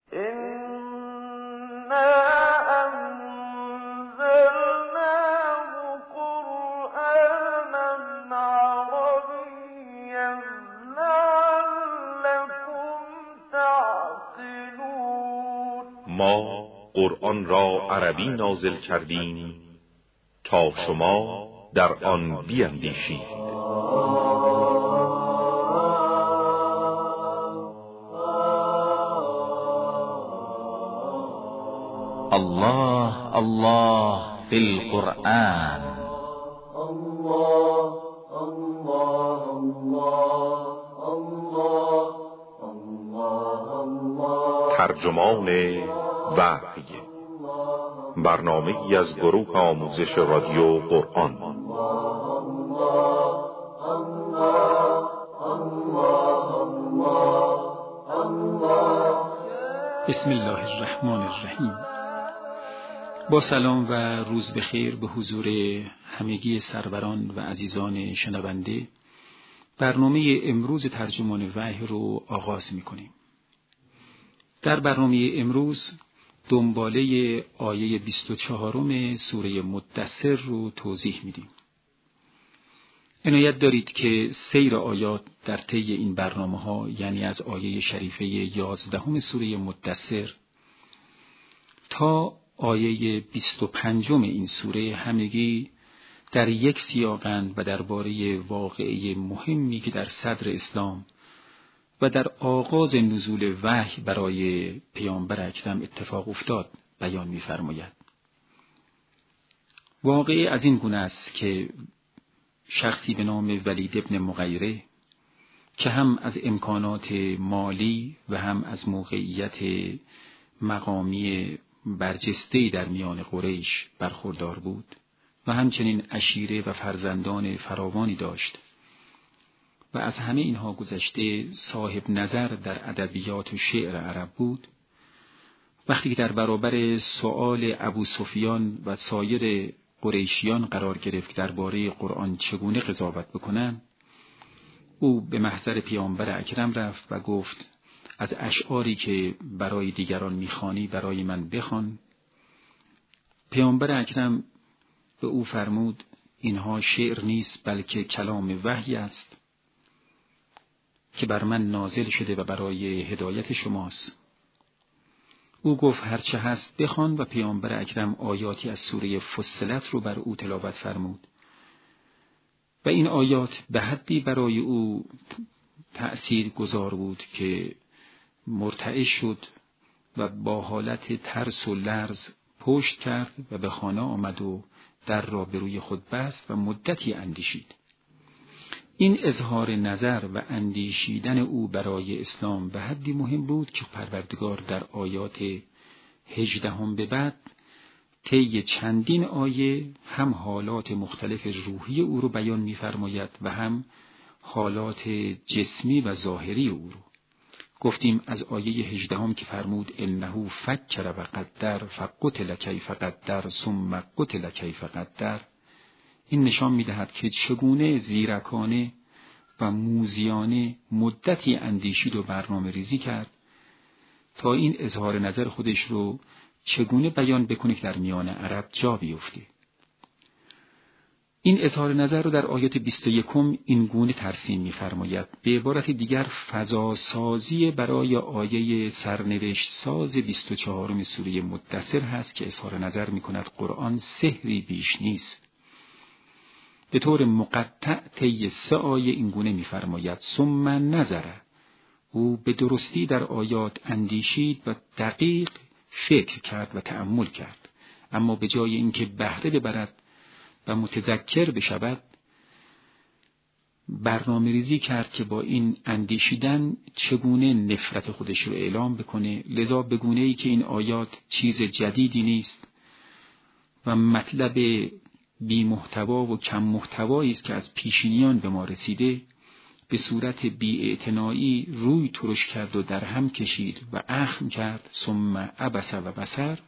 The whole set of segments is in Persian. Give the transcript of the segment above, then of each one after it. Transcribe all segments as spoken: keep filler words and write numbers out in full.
ما قرآن را عربی نازل کردیم تا شما در آن بیندیشید. الله الله فی القرآن. الله الله الله الله الله. ترجمان وحی، برنامه ای از گروه آموزش رادیو قرآن. بسم الله الرحمن الرحیم. با سلام و روز بخیر به حضور همگی سروران و عزیزان شنونده، برنامه امروز ترجمان وحی رو آغاز می کنیم. در برنامه امروز دنباله آیه بیست و چهارم سوره مدثر رو توضیح میدیم. عنایت دارید که سیر آیات در طی این برنامه ها، یعنی از آیه شریفه یازدهم سوره مدثر تا آیه بیست و پنجم این سوره، همگی در یک سیاقند و درباره واقعه مهمی که در صدر اسلام و در آغاز نزول وحی برای پیامبر اکرم اتفاق افتاد بیان می‌فرماید. واقعه از این گونه است که شخصی به نام ولید ابن مغیره که هم از امکانات مالی و هم از موقعیت مقامی برجسته‌ای در میان قریش برخوردار بود و همچنین عشیره و فرزندان فراوانی داشت و از همه اینها گذشته صاحب نظر در ادبیات و شعر عرب بود، وقتی که در برابر سؤال ابو سفیان و سایر قریشیان قرار گرفت درباره قرآن چگونه قضاوت بکنند، او به محضر پیامبر اکرم رفت و گفت از اشعاری که برای دیگران میخوانی برای من بخوان. پیامبر اکرم به او فرمود اینها شعر نیست بلکه کلام وحی است که بر من نازل شده و برای هدایت شماست. او گفت هرچه هست بخوان و پیامبر اکرم آیاتی از سوره فصلت رو بر او تلاوت فرمود و این آیات به حدی برای او تأثیر گذار بود که مرتعش شد و با حالت ترس و لرز پشت کرد و به خانه آمد و در را به روی خود بست و مدتی اندیشید. این اظهار نظر و اندیشیدن او برای اسلام به حدی مهم بود که پروردگار در آیات هجدهم به بعد طی چندین آیه هم حالات مختلف روحی او رو بیان می‌فرماید و هم حالات جسمی و ظاهری او رو. گفتیم از آیه هجدهم که فرمود انه فکر و قدر فقتل کیف قدر ثم قتل کیف قدر، این نشان می‌دهد که چگونه زیرکانه و موذیانه مدتی اندیشید و برنامه ریزی کرد تا این اظهار نظر خودش رو چگونه بیان بکنه که در میان عرب جا بیفته. این اظهار نظر رو در آیات بیست و یکم این گونه ترسیم می‌فرماید. به عبارت دیگر فضا سازی برای آیه سرنوشت ساز بیست و چهارم سوره مدثر هست که اظهار نظر می‌کند قرآن سحری بیش نیست. به طور مقطع طی سه آیه این گونه می‌فرماید ثم نظر، او به درستی در آیات اندیشید و دقیق فکر کرد و تأمل کرد، اما به جای اینکه بهره ببرد و متذکر بشود برنامه ریزی کرد که با این اندیشیدن چگونه نفرت خودش رو اعلام بکنه. لذا به گونه‌ای که این آیات چیز جدیدی نیست و مطلب بی محتوا و کم محتوایی است که از پیشینیان به ما رسیده، به صورت بی اعتنایی روی ترش کرد و در هم کشید و اخم کرد ثم عبس و بصر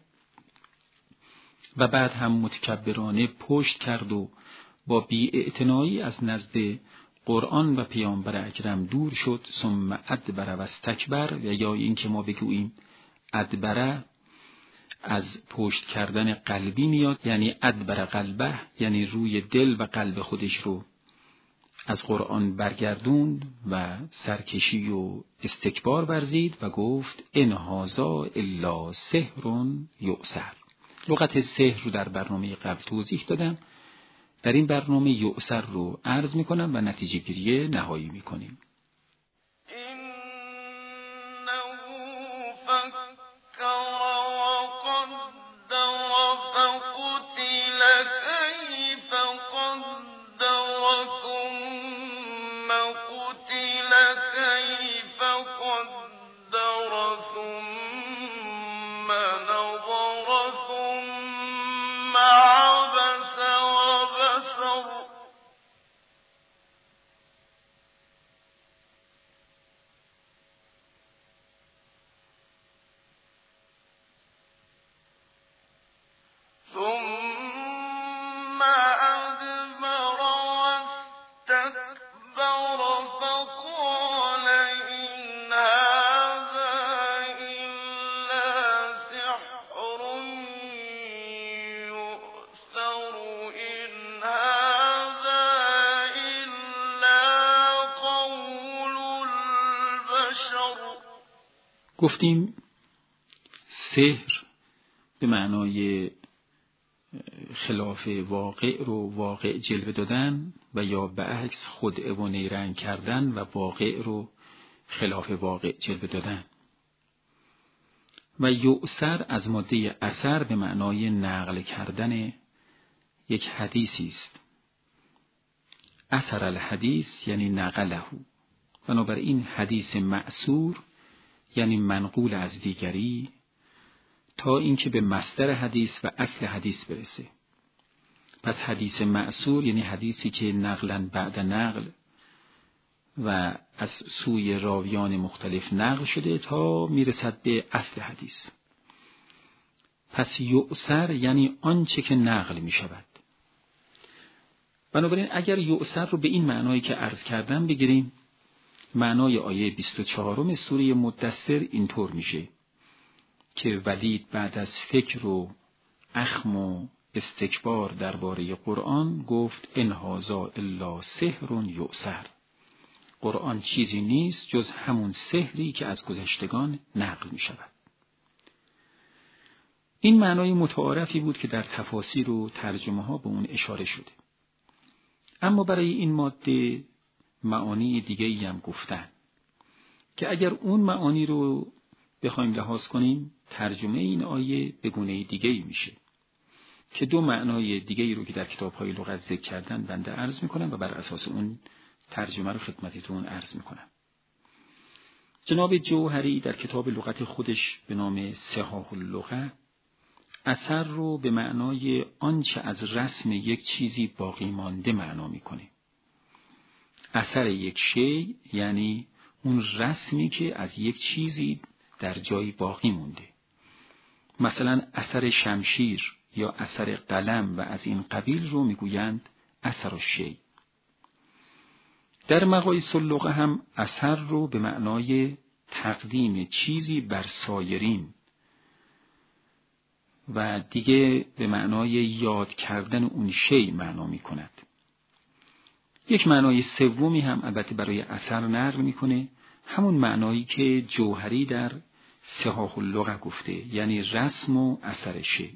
و بعد هم متکبرانه پشت کرد و با بی اعتنایی از نزد قرآن و پیامبر اکرم دور شد ثم ادبر و استکبر، و یا این که ما بگوییم ادبره از پشت کردن قلبی میاد، یعنی ادبر قلبه، یعنی روی دل و قلب خودش رو از قرآن برگردوند و سرکشی و استکبار ورزید و گفت ان هذا الا سحر یؤثر. لغت سحر رو در برنامه قبل توضیح دادم، در این برنامه یؤثر رو عرض میکنم و نتیجه گیری نهایی میکنیم. گفتیم سحر به معنای خلاف واقع رو واقع جلوه دادن و یا به عکس خدعه و نیرنگ کردن و واقع رو خلاف واقع جلوه دادن. و یؤثر از ماده اثر به معنای نقل کردن یک حدیثی است. اثر الحدیث یعنی نقله، بنابراین حدیث مأثور یعنی منقول از دیگری تا اینکه به مصدر حدیث و اصل حدیث برسه. پس حدیث مأثور یعنی حدیثی که نقلن بعد نقل و از سوی راویان مختلف نقل شده تا میرسد به اصل حدیث. پس یؤثر یعنی آنچه که نقل می شود. بنابراین اگر یؤثر رو به این معنایی که عرض کردم بگیریم، معنای آیه بیست و چهارم سوره مدثر اینطور میشه که ولید بعد از فکر و اخم و استکبار درباره قرآن گفت ان هذا الا سحر یؤثر. قرآن چیزی نیست جز همون سحری که از گذشتگان نقل می شود. این معنای متعارفی بود که در تفاسیر و ترجمه ها به اون اشاره شده. اما برای این ماده معانی دیگه‌ای هم گفتن که اگر اون معانی رو بخوایم لحاظ کنیم، ترجمه این آیه به گونه دیگه‌ای میشه که دو معنای دیگه‌ای رو که در کتاب‌های لغت ذکر کردن بنده عرض میکنم و بر اساس اون ترجمه رو خدمتتون عرض میکنم. جناب جوهری در کتاب لغت خودش به نام صحاح اللغة اثر رو به معنای آنچه از رسم یک چیزی باقی مانده معنا میکنه. اثر یک شی یعنی اون رسمی که از یک چیزی در جای باقی مونده. مثلا اثر شمشیر یا اثر قلم و از این قبیل رو میگویند اثر الشی. در مقایس اللغة هم اثر رو به معنای تقدیم چیزی بر سایرین و دیگه به معنای یاد کردن اون شی معنا می کند. یک معنای سومی هم البته برای اثر نقل میکنه، همون معنایی که جوهری در صحاح اللغة گفته، یعنی رسم و اثر شی.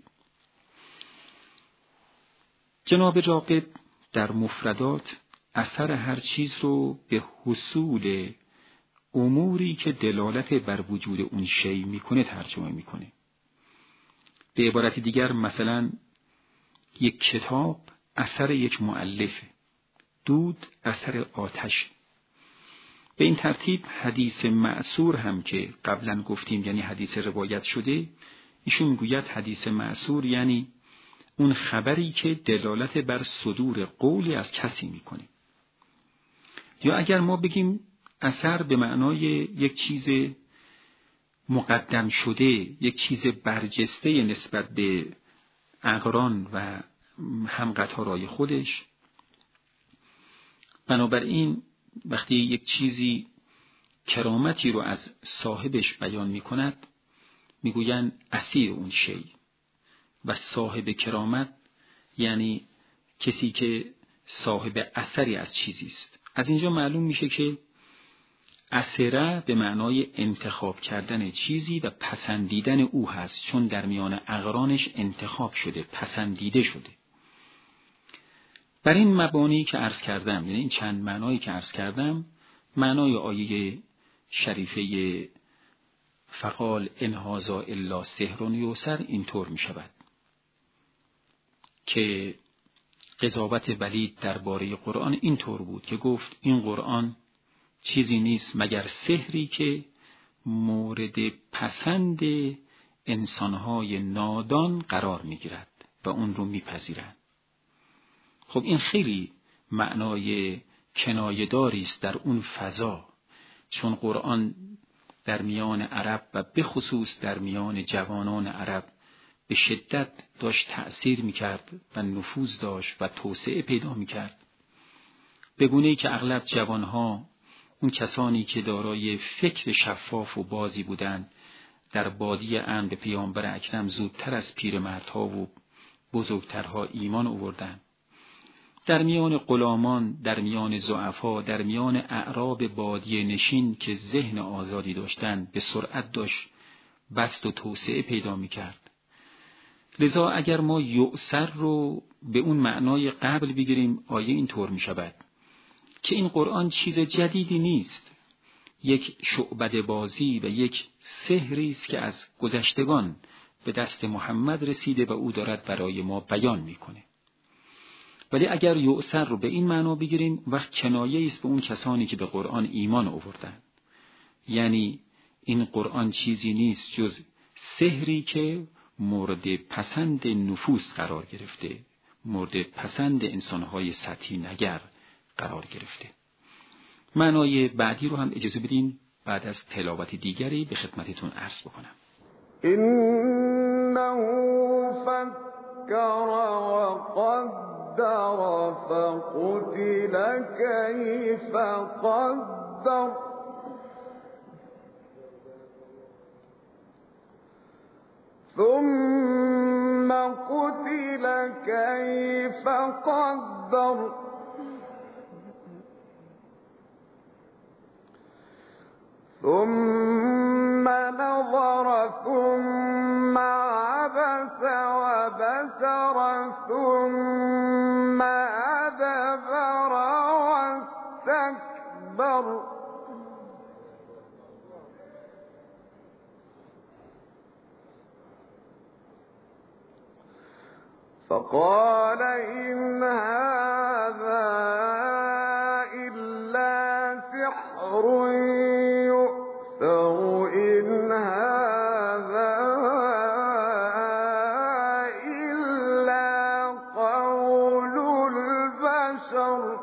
جناب راغب در مفردات اثر هر چیز رو به حصول اموری که دلالت بر وجود اون شی میکنه ترجمه میکنه. به عبارت دیگر مثلا یک کتاب اثر یک مؤلفه، دود اثر آتش. به این ترتیب حدیث مأثور هم که قبلا گفتیم یعنی حدیث روایت شده، ایشون میگوید حدیث مأثور یعنی اون خبری که دلالت بر صدور قولی از کسی میکنه. یا اگر ما بگیم اثر به معنای یک چیز مقدم شده، یک چیز برجسته نسبت به اقران و همقطارای خودش، بنابراین وقتی یک چیزی کرامتی رو از صاحبش بیان می کند، میگویند اسیر اون شی و صاحب کرامت یعنی کسی که صاحب اثری از چیزی است. از اینجا معلوم میشه که اسره به معنای انتخاب کردن چیزی و پسندیدن او هست، چون در میان اقرانش انتخاب شده، پسندیده شده. بر این مبانی که عرض کردم، یعنی این چند معنایی که عرض کردم، معنای آیه شریفه فقال ان هذا الا سحر یؤثر اینطور می شود که قضاوت ولید درباره قرآن اینطور بود که گفت این قرآن چیزی نیست مگر سحری که مورد پسند انسانهای نادان قرار می گیرد و اون رو می پذیرند. خب این خیلی معنای کنایه‌داری است در اون فضا، چون قرآن در میان عرب و به خصوص در میان جوانان عرب به شدت داشت تأثیر میکرد و نفوذ داشت و توسعه پیدا میکرد، به گونه‌ای که اغلب جوانها، اون کسانی که دارای فکر شفاف و بازی بودند، در بادی امر به پیامبر اکرم زودتر از پیرمردها و بزرگترها ایمان آوردند. در میان غلامان، در میان ضعفا، در میان اعراب بادیه نشین که ذهن آزادی داشتند، به سرعت داشت بسط و توسعه پیدا میکرد. لذا اگر ما یؤثر رو به اون معنای قبل بگیریم، آیه اینطور می شود که این قرآن چیز جدیدی نیست، یک شعبده بازی و یک سحری است که از گذشتگان به دست محمد رسیده و او دارد برای ما بیان میکنه. ولی اگر یؤثر رو به این معنا بگیریم، وقت کنایه است به اون کسانی که به قرآن ایمان آوردن، یعنی این قرآن چیزی نیست جز سحری که مورد پسند نفوس قرار گرفته، مورد پسند انسانهای سطحی نگر قرار گرفته. معنای بعدی رو هم اجازه بدین بعد از تلاوت دیگری به خدمتتون عرض بکنم. انه فکر و قدر فقتل کیف قدر ثم قتل كيف قدر ثم نظر ثم عبس وبسر ثم أدبر واستكبر فقال إن هذا إلا سحر يؤثر إن هذا إلا قول البشر.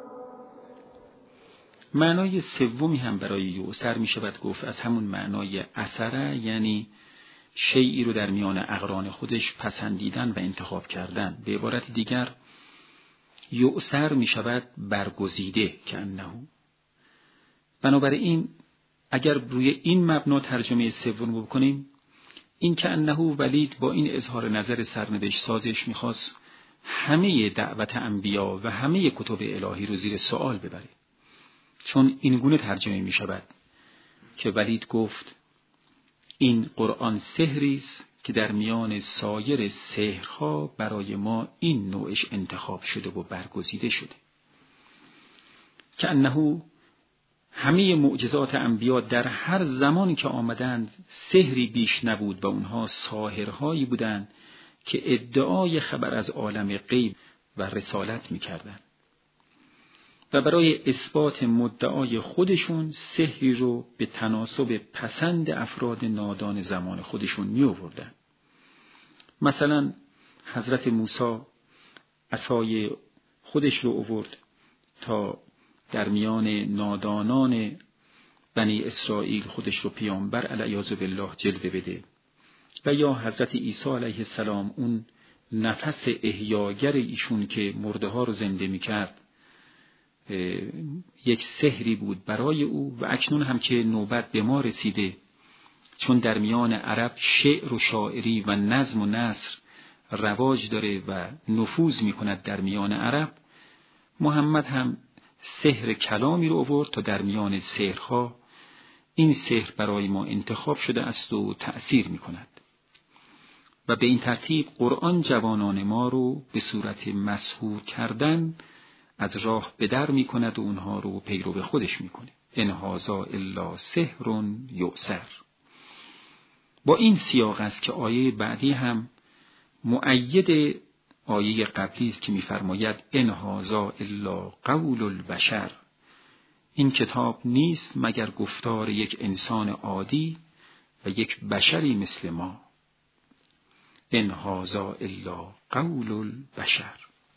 معنای سومی هم برای یؤثر می شود گفت از همون معنای اثره، یعنی شیئی رو در میان اقران خودش پسندیدن و انتخاب کردن. به عبارت دیگر یؤثر می شود برگزیده که انه. بنابراین اگر روی این مبنا ترجمه سوم بکنیم، این که انه ولید با این اظهار نظر سرنوشت سازش میخواست همه دعوت انبیا و همه کتب الهی رو زیر سوال ببره، چون این گونه ترجمه می شود که ولید گفت این قرآن سحری است که در میان سایر سحرها برای ما این نوعش انتخاب شده و برگزیده شده. که انه همه معجزات انبیا در هر زمانی که آمدند سحری بیش نبود و اونها ساحرهایی بودند که ادعای خبر از عالم غیب و رسالت می‌کردند و برای اثبات مدعای خودشون سحری رو به تناسب پسند افراد نادان زمان خودشون می آوردن. مثلا حضرت موسی عصای خودش رو آورد تا در میان نادانان بنی اسرائیل خودش رو پیامبر علیه بالله جلوه بده، و یا حضرت عیسی علیه السلام اون نفس احیاگر ایشون که مرده ها رو زنده می کرد یک سحری بود برای او، و اکنون هم که نوبت به ما رسیده چون در میان عرب شعر و شاعری و نظم و نثر رواج داره و نفوذ میکند در میان عرب، محمد هم سحر کلامی رو آورد تا در میان سحرها این سحر برای ما انتخاب شده است و تأثیر میکند و به این ترتیب قرآن جوانان ما رو به صورت مسحور کردن از راه به در میکند و اونها رو پیرو به خودش میکنه. ان هذا الا سحر یؤثر. با این سیاق است که آیه بعدی هم مؤید آیه قبلی است که می‌فرماید ان هذا الا قول البشر، این کتاب نیست مگر گفتار یک انسان عادی و یک بشری مثل ما. ان هذا الا قول البشر.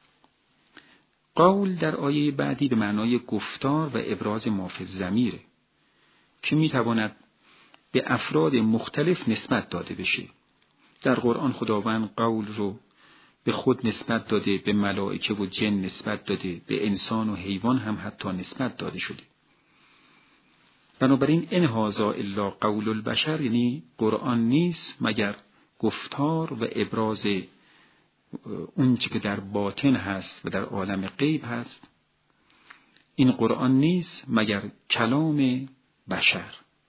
قول در آیه بعدی به معنای گفتار و ابراز ما فی الضمیر که میتواند به افراد مختلف نسبت داده بشه. در قرآن خداوند قول رو به خود نسبت داده، به ملائکه و جن نسبت داده، به انسان و حیوان هم حتی نسبت داده شده. بنابراین ان هذا الا قول البشر یعنی قرآن نیست مگر گفتار و ابراز اون چی که در باطن هست و در عالم غیب هست. این قرآن نیست مگر کلام بشر.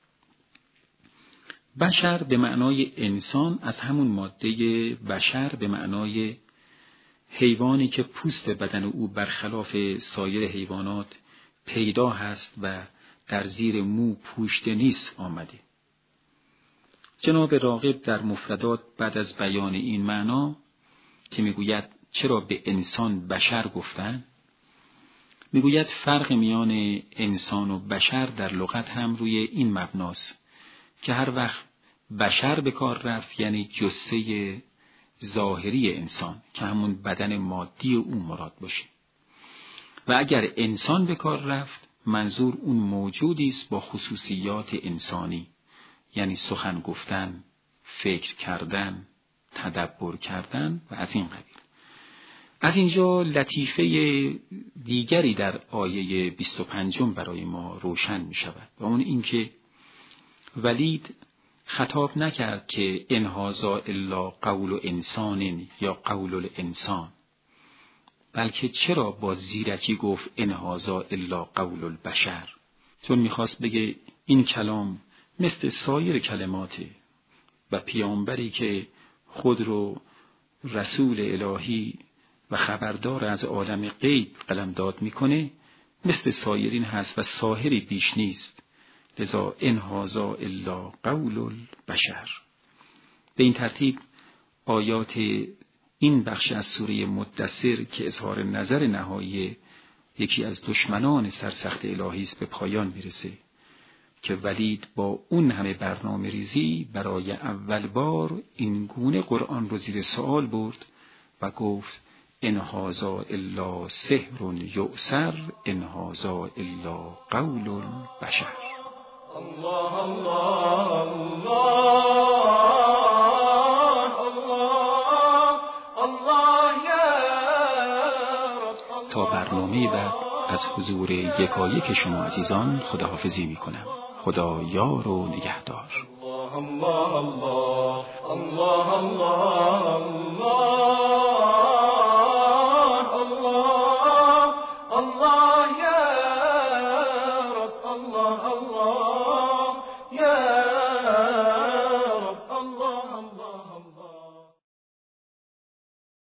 بشر به معنای انسان از همون ماده بشر به معنای حیوانی که پوست بدن او برخلاف سایر حیوانات پیدا هست و در زیر مو پوشته نیست آمده. جناب راغب در مفردات بعد از بیان این معنا که میگوید چرا به انسان بشر گفتن، میگوید فرق میان انسان و بشر در لغت هم روی این مبناست که هر وقت بشر به کار رفت یعنی جثه ظاهری انسان که همون بدن مادی او مراد باشه و اگر انسان به کار رفت منظور اون موجودی است با خصوصیات انسانی، یعنی سخن گفتن، فکر کردن، تدبر کردن و از این قبیل. از اینجا لطیفه دیگری در آیه بیست و پنجم برای ما روشن می شود و اون این که ولید خطاب نکرد که ان هذا الا قول انسان یا قول الانسان، بلکه چرا با زیرکی گفت ان هذا الا قول البشر، چون میخواست بگه این کلام مثل سایر کلماته و پیامبری که خود رو رسول الهی و خبردار از عالم غیب قلمداد میکنه مثل سایرین هست و ساحری بیش نیست، لذا ان هذا الا قول البشر. به این ترتیب آیات این بخش از سوره مدثر که اظهار نظر نهایی یکی از دشمنان سرسخت الهی است به پایان میرسه که ولید با اون همه برنامه ریزی برای اول بار این گونه قرآن رو زیر سوال برد و گفت ان هذا الا سحر یؤثر ان هذا الا قول البشر. الله الله الله الله یا رب. تا برنامه بعد از حضور یکایک شما عزیزان خداحافظی میکنم. خدا یار و نگهدار. الله الله الله الله